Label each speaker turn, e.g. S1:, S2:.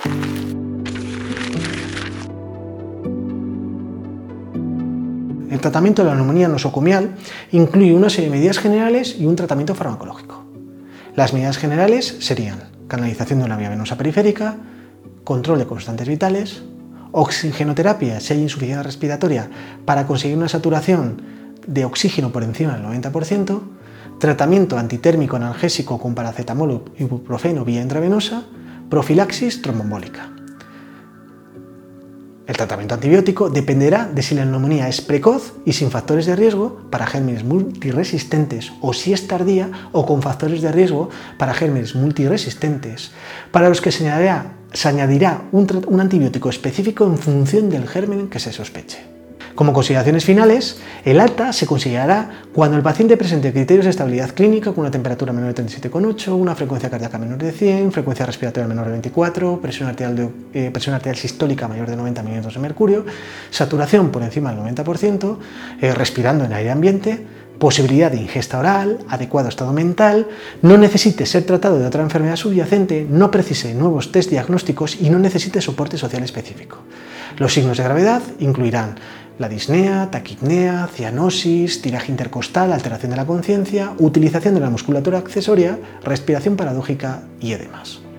S1: El tratamiento de la neumonía nosocomial incluye una serie de medidas generales y un tratamiento farmacológico. Las medidas generales serían canalización de una vía venosa periférica, control de constantes vitales, oxigenoterapia si hay insuficiencia respiratoria para conseguir una saturación de oxígeno por encima del 90%, tratamiento antitérmico analgésico con paracetamol o ibuprofeno vía intravenosa, profilaxis tromboembólica. El tratamiento antibiótico dependerá de si la neumonía es precoz y sin factores de riesgo para gérmenes multiresistentes o si es tardía o con factores de riesgo para gérmenes multiresistentes, para los que se añadirá un antibiótico específico en función del germen que se sospeche. Como consideraciones finales, el alta se considerará cuando el paciente presente criterios de estabilidad clínica con una temperatura menor de 37,8, una frecuencia cardíaca menor de 100, frecuencia respiratoria menor de 24, presión arterial sistólica mayor de 90 milímetros de mercurio, saturación por encima del 90%, respirando en aire ambiente, posibilidad de ingesta oral, adecuado estado mental, no necesite ser tratado de otra enfermedad subyacente, no precise nuevos test diagnósticos y no necesite soporte social específico. Los signos de gravedad incluirán la disnea, taquipnea, cianosis, tiraje intercostal, alteración de la conciencia, utilización de la musculatura accesoria, respiración paradójica y edemas.